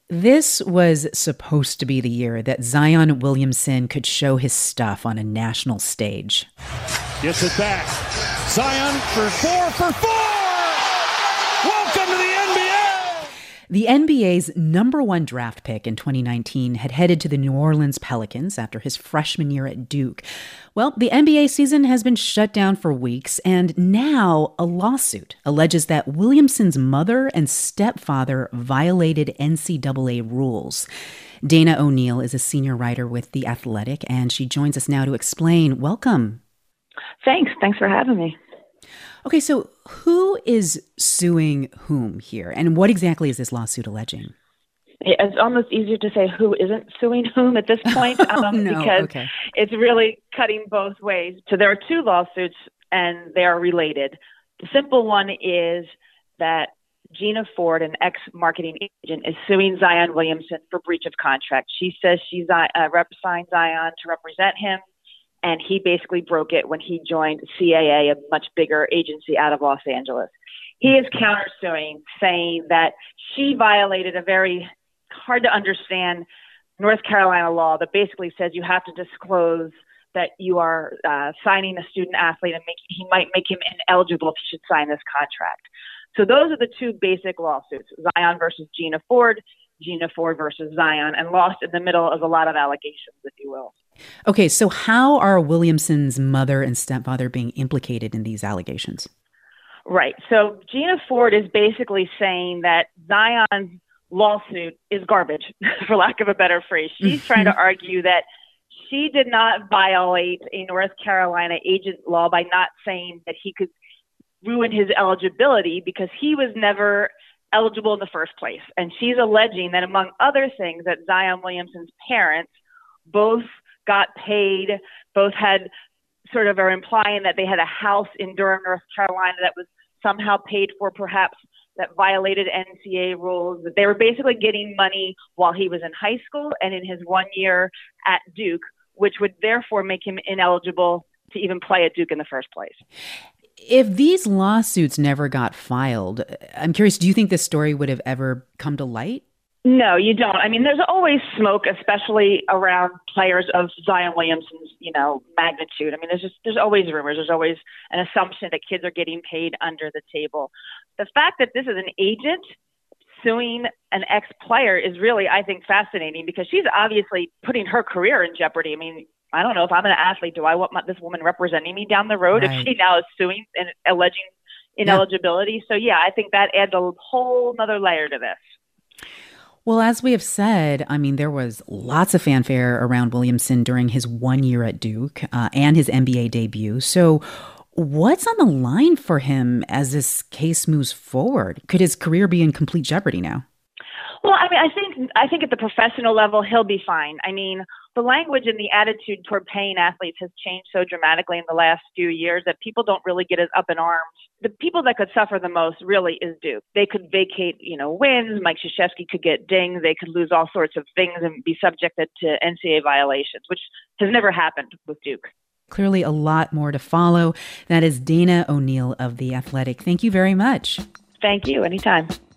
This was supposed to be the year that Zion Williamson could show his stuff on a national stage. Gets it back. Zion for four. Welcome to the NBA. The NBA's number one draft pick in 2019 had headed to the New Orleans Pelicans after his freshman year at Duke. Well, the NBA season has been shut down for weeks, and now a lawsuit alleges that Williamson's mother and stepfather violated NCAA rules. Dana O'Neill is a senior writer with The Athletic, and she joins us now to explain. Welcome. Thanks for having me. Okay, so who is suing whom here, and what exactly is this lawsuit alleging? It's almost easier to say who isn't suing whom at this point because it's really cutting both ways. So there are two lawsuits, and they are related. The simple one is that Gina Ford, an ex-marketing agent, is suing Zion Williamson for breach of contract. She says she signed Zion to represent him, and he basically broke it when he joined CAA, a much bigger agency out of Los Angeles. He is countersuing, saying that she violated a very hard to understand North Carolina law that basically says you have to disclose that you are signing a student athlete, and he might make him ineligible if he should sign this contract. So those are the two basic lawsuits: Zion versus Gina Ford versus Zion, and lost in the middle of a lot of allegations, if you will. Okay, so how are Williamson's mother and stepfather being implicated in these allegations? Right. So Gina Ford is basically saying that Zion's lawsuit is garbage, for lack of a better phrase. She's trying to argue that she did not violate a North Carolina agent law by not saying that he could ruin his eligibility because he was never eligible in the first place. And she's alleging that, among other things, that Zion Williamson's parents both got paid, both had sort of are implying that they had a house in Durham, North Carolina that was somehow paid for, perhaps that violated NCAA rules, that they were basically getting money while he was in high school and in his 1 year at Duke, which would therefore make him ineligible to even play at Duke in the first place. If these lawsuits never got filed, I'm curious, do you think this story would have ever come to light? No, you don't. I mean, there's always smoke, especially around players of Zion Williamson's, magnitude. I mean, there's always rumors. There's always an assumption that kids are getting paid under the table. The fact that this is an agent suing an ex-player is really, I think, fascinating because she's obviously putting her career in jeopardy. I mean, I don't know if I'm an athlete. Do I want this woman representing me down the road if she now is suing and alleging ineligibility? So, yeah, I think that adds a whole nother layer to this. Well, as we have said, I mean, there was lots of fanfare around Williamson during his 1 year at Duke and his NBA debut. So what's on the line for him as this case moves forward? Could his career be in complete jeopardy now? Well, I mean, I think at the professional level, he'll be fine. I mean, the language and the attitude toward paying athletes has changed so dramatically in the last few years that people don't really get as up in arms. The people that could suffer the most really is Duke. They could vacate, wins. Mike Krzyzewski could get dinged. They could lose all sorts of things and be subjected to NCAA violations, which has never happened with Duke. Clearly a lot more to follow. That is Dana O'Neill of The Athletic. Thank you very much. Thank you. Anytime.